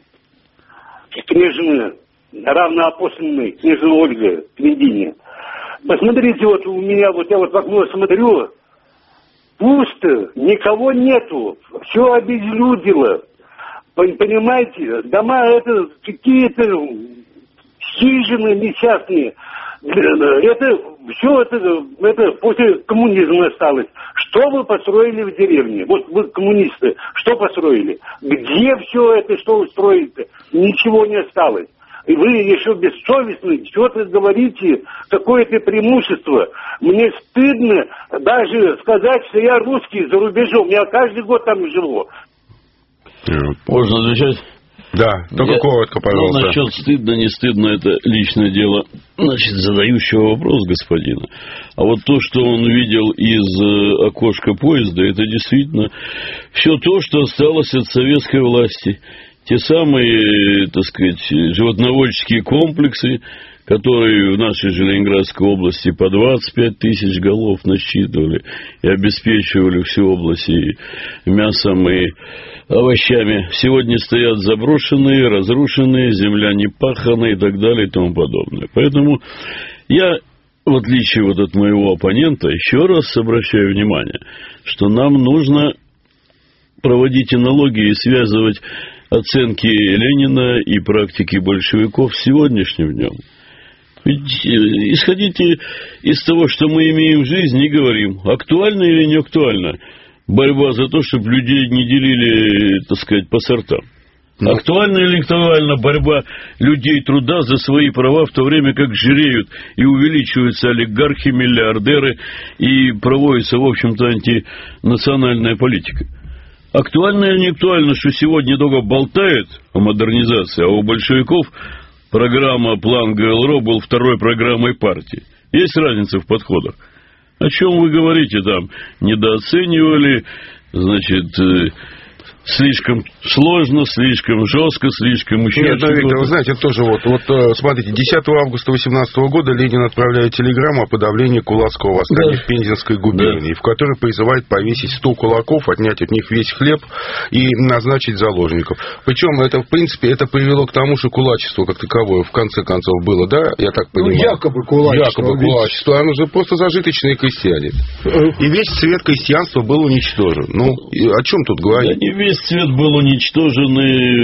княжны, равноапостольной княжны Ольги, княгиня. Посмотрите, вот у меня, вот я вот в окно смотрю, пусто, никого нету, все обезлюдило. Понимаете, дома это какие-то хижины несчастные. Это все это после коммунизма осталось. Что вы построили в деревне? Вот вы коммунисты, что построили? Где все это, что вы строите? Ничего не осталось. И вы еще бессовестны, что-то говорите, какое-то преимущество. Мне стыдно даже сказать, что я русский за рубежом. Я каждый год там живу. Можно отвечать? Да, только коротко, пожалуйста. Ну, насчет стыдно, не стыдно, это личное дело, значит, задающего вопрос господина. А вот то, что он видел из окошка поезда, это действительно все то, что осталось от советской власти. Те самые, так сказать, животноводческие комплексы, которые в нашей же Ленинградской области по 25 тысяч голов насчитывали и обеспечивали всю область и мясом, и овощами, сегодня стоят заброшенные, разрушенные, земля не паханая и так далее и тому подобное. Поэтому я, в отличие вот от моего оппонента, еще раз обращаю внимание, что нам нужно проводить аналогии и связывать оценки Ленина и практики большевиков с сегодняшним днем. Ведь исходите из того, что мы имеем в жизни, и говорим, актуально или не актуально борьба за то, чтобы людей не делили, так сказать, по сортам. Актуально или актуальна борьба людей труда за свои права, в то время как жиреют и увеличиваются олигархи, миллиардеры и проводится, в общем-то, антинациональная политика. Актуально или не актуально, что сегодня только болтают о модернизации, а у большевиков программа «План ГЛРО» был второй программой партии. Есть разница в подходах? О чем вы говорите там? Недооценивали, значит, слишком сложно, слишком жестко, слишком ущербно. Нет, Виктор, вы знаете, это тоже вот смотрите, 10 августа 2018 года Ленин отправляет телеграмму о подавлении кулацкого восстания в Пензенской губернии, в которой призывает повесить 100 кулаков, отнять от них весь хлеб и назначить заложников. Причем это, в принципе, это привело к тому, что кулачество как таковое в конце концов было, да, я так понимаю. Якобы кулачество. Якобы кулачество, оно же просто зажиточные крестьяне. И весь цвет крестьянства был уничтожен. Ну, о чем тут говорить? Да, весь цвет был уничтожен,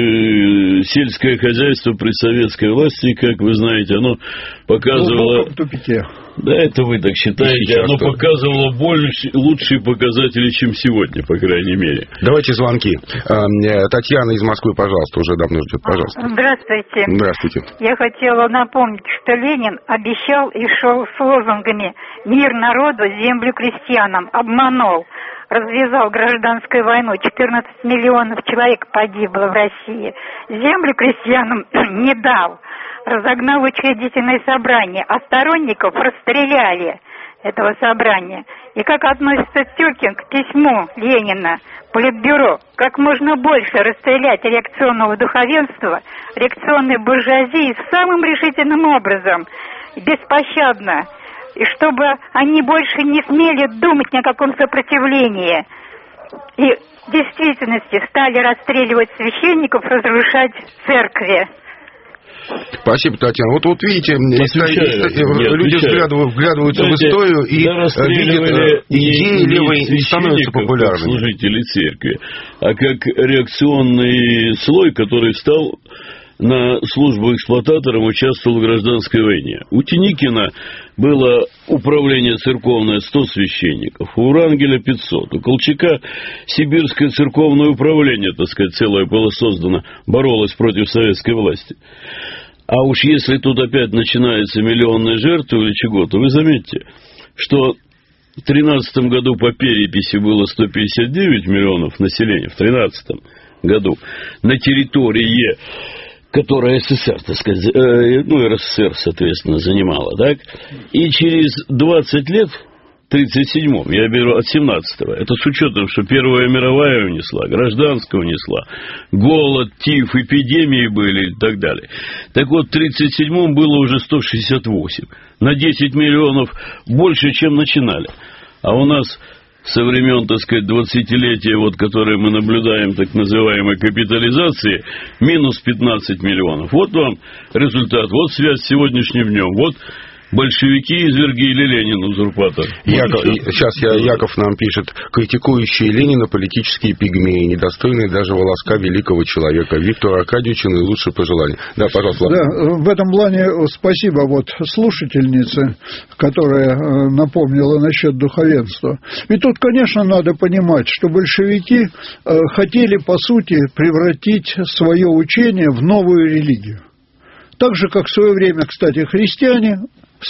и сельское хозяйство при советской власти, как вы знаете, оно показывало... в тупике. Да, это вы так считаете. Оно показывало лучшие показатели, чем сегодня, по крайней мере. Давайте звонки. Татьяна из Москвы, пожалуйста, уже давно ждет. Пожалуйста. Здравствуйте. Здравствуйте. Я хотела напомнить, что Ленин обещал и шел с лозунгами «Мир народу, землю крестьянам». Обманул. Развязал гражданскую войну. 14 миллионов человек погибло в России. Землю крестьянам не дал. Разогнал учредительное собрание, а сторонников расстреляли этого собрания. И как относится Тюркин к письму Ленина Политбюро, как можно больше расстрелять реакционного духовенства, реакционной буржуазии самым решительным образом, беспощадно, и чтобы они больше не смели думать ни о каком сопротивлении. И в действительности стали расстреливать священников, разрушать церкви. Спасибо, Татьяна. Вот видите, люди вглядываются в историю и видят, идеи левые не становятся популярными. Служители церкви, а как реакционный слой, который стал на службу эксплуататором, участвовал в гражданской войне. У Тиникина было управление церковное 100 священников, у Врангеля 500, у Колчака сибирское церковное управление, так сказать, целое было создано, боролось против советской власти. А уж если тут опять начинаются миллионные жертвы или чего, то вы заметьте, что в 2013 году по переписи было 159 миллионов населения, в 2013 году на территории, которая СССР, так сказать, РСФСР, соответственно, занимала, так? И через 20 лет, в 1937-м, я беру от 17-го, это с учетом, что Первая мировая унесла, гражданская унесла, голод, тиф, эпидемии были и так далее. Так вот, в 1937-м было уже 168, на 10 миллионов больше, чем начинали. А у нас со времен, так сказать, 20-летия, вот, которые мы наблюдаем, так называемой капитализации, минус 15 миллионов. Вот вам результат, вот связь с сегодняшним днем, вот большевики извергили Ленина, узурпатор. Яков нам пишет: критикующие Ленина политические пигмеи, недостойные даже волоска великого человека. Виктору Аркадьевичу наилучшие пожелания. Да, пожалуйста. Да, в этом плане спасибо вот слушательнице, которая напомнила насчет духовенства. Ведь тут, конечно, надо понимать, что большевики хотели, по сути, превратить свое учение в новую религию. Так же, как в свое время, кстати, христиане,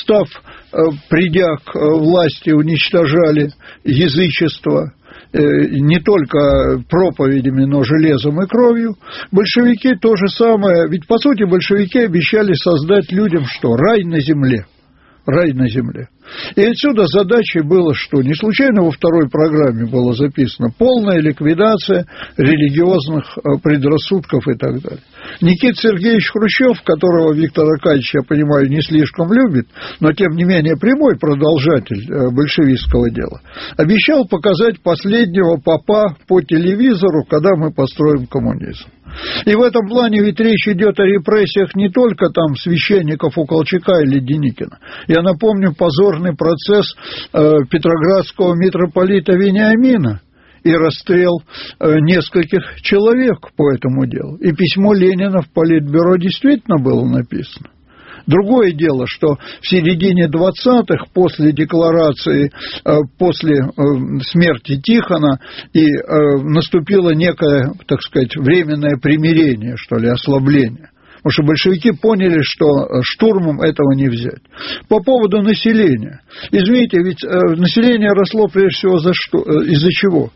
придя к власти, уничтожали язычество не только проповедями, но железом и кровью. Большевики то же самое. Ведь, по сути, большевики обещали создать людям что? Рай на земле. Рай на земле. И отсюда задачей было что? Не случайно во второй программе было записано: полная ликвидация религиозных предрассудков и так далее. Никита Сергеевич Хрущев, которого Виктор Аркадьевич, я понимаю, не слишком любит, но тем не менее прямой продолжатель большевистского дела, обещал показать последнего попа по телевизору, когда мы построим коммунизм. И в этом плане ведь речь идет о репрессиях не только там священников у Колчака или Деникина. Я напомню позорный процесс петроградского митрополита Вениамина и расстрел нескольких человек по этому делу. И письмо Ленина в Политбюро действительно было написано. Другое дело, что в середине 20-х, после декларации, после смерти Тихона, и наступило некое, так сказать, временное примирение, что ли, ослабление. Потому что большевики поняли, что штурмом этого не взять. По поводу населения. Извините, ведь население росло прежде всего из-за чего?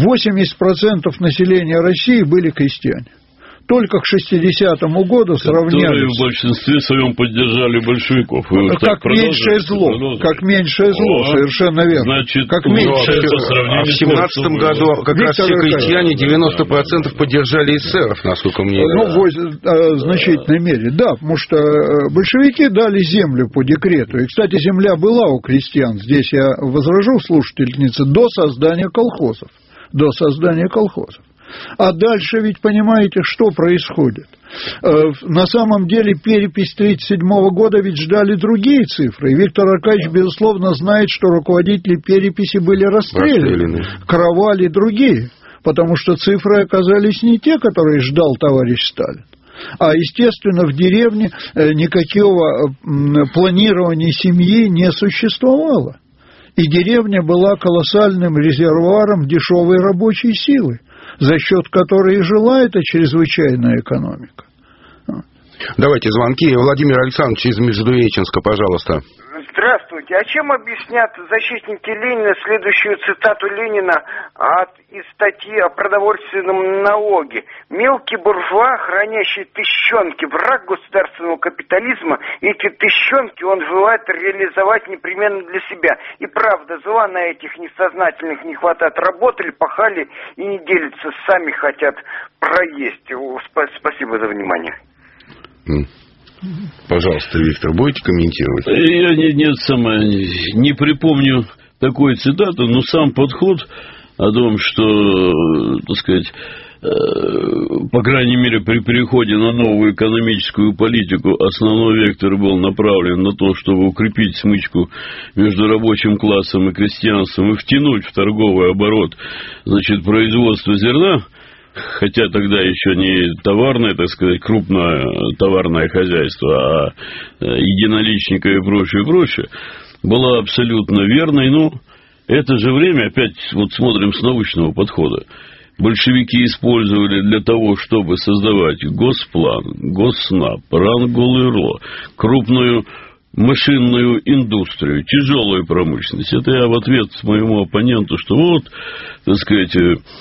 80% населения России были крестьяне. Только к 60-му году сравнялись... Которые в большинстве своем поддержали большевиков. Как меньшее зло. Как меньшее зло, совершенно верно. Значит, как меньшее зло. А в 17-м году как раз все крестьяне 90% поддержали эсеров, насколько мне... в значительной мере, да, потому что большевики дали землю по декрету. И, кстати, земля была у крестьян. Здесь я возражу слушательнице, до создания колхозов. До создания колхозов. А дальше ведь, понимаете, что происходит? На самом деле перепись 1937 года ведь ждали другие цифры. И Виктор Аркадьевич, безусловно, знает, что руководители переписи были расстреляны. Кровали другие, потому что цифры оказались не те, которые ждал товарищ Сталин. А, естественно, в деревне никакого планирования семьи не существовало. И деревня была колоссальным резервуаром дешевой рабочей силы, за счет которой и жила эта чрезвычайная экономика. Давайте звонки. Владимир Александрович из Междуреченска, пожалуйста. Здравствуйте. А чем объяснят защитники Ленина следующую цитату Ленина из статьи о продовольственном налоге? «Мелкий буржуа, хранящий тыщенки, враг государственного капитализма, и эти тыщенки он желает реализовать непременно для себя. И правда, зла на этих несознательных не хватает. Работали, пахали и не делятся, сами хотят проесть». Спасибо за внимание. Пожалуйста, Виктор, будете комментировать? Я не припомню такой цитаты, но сам подход о том, что, так сказать, по крайней мере, при переходе на новую экономическую политику основной вектор был направлен на то, чтобы укрепить смычку между рабочим классом и крестьянством и втянуть в торговый оборот, значит, производство зерна, хотя тогда еще не товарное, так сказать, крупное товарное хозяйство, а единоличника и прочее, была абсолютно верной. Но это же время, опять вот смотрим с научного подхода, большевики использовали для того, чтобы создавать Госплан, Госснаб, Рангул-Ирло, крупную машинную индустрию, тяжелую промышленность. Это я в ответ моему оппоненту, что вот, так сказать,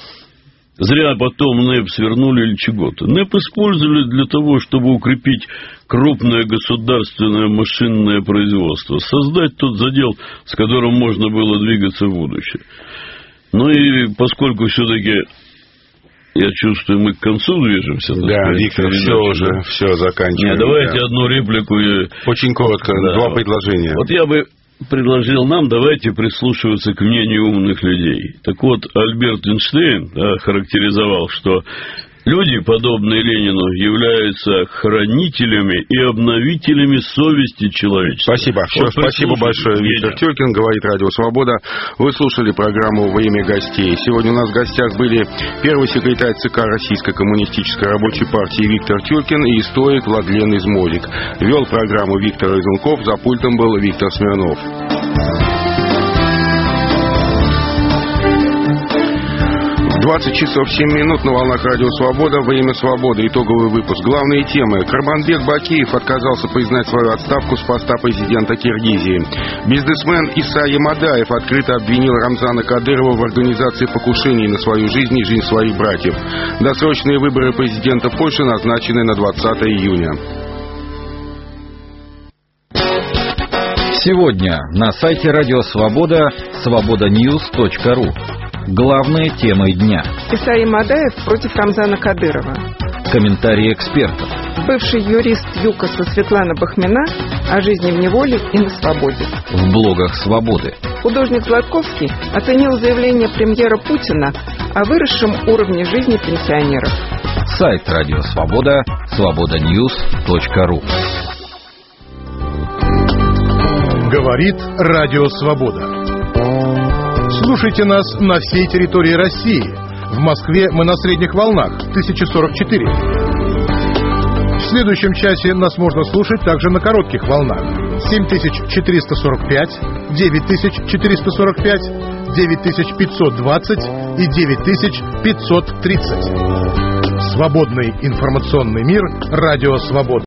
зря потом НЭП свернули или чего-то. НЭП использовали для того, чтобы укрепить крупное государственное машинное производство, создать тот задел, с которым можно было двигаться в будущее. Ну и поскольку все-таки, я чувствую, мы к концу движемся. Да, сказать, Виктор, все заканчиваем. Давайте одну реплику. Очень коротко, два предложения. Вот я бы предложил нам, давайте прислушиваться к мнению умных людей. Так вот, Альберт Эйнштейн характеризовал, что люди, подобные Ленину, являются хранителями и обновителями совести человечества. Спасибо. Спасибо большое, Виктор Тюркин, говорит Радио Свобода. Вы слушали программу «Время гостей». Сегодня у нас в гостях были первый секретарь ЦК Российской коммунистической рабочей партии Виктор Тюркин и историк Владлен Измолик. Вел программу Виктор Изунков, за пультом был Виктор Смирнов. 20 часов 7 минут на волнах Радио Свобода. Время свободы. Итоговый выпуск. Главные темы. Карманбек Бакиев отказался признать свою отставку с поста президента Киргизии. Бизнесмен Иса Ямадаев открыто обвинил Рамзана Кадырова в организации покушений на свою жизнь и жизнь своих братьев. Досрочные выборы президента Польши назначены на 20 июня. Сегодня на сайте Радио Свобода свободаnews.ru. Главные темы дня. Иса Ямадаев против Рамзана Кадырова. Комментарии экспертов. Бывший юрист ЮКОСа Светлана Бахмина о жизни в неволе и на свободе. В блогах «Свободы». Художник Златковский оценил заявление премьера Путина о выросшем уровне жизни пенсионеров. Сайт Радио Свобода свободаnews.ru. Говорит Радио Свобода. Слушайте нас на всей территории России. В Москве мы на средних волнах 1044. В следующем часе нас можно слушать также на коротких волнах 7445, 9445, 9520 и 9530. Свободный информационный мир Радио Свобода.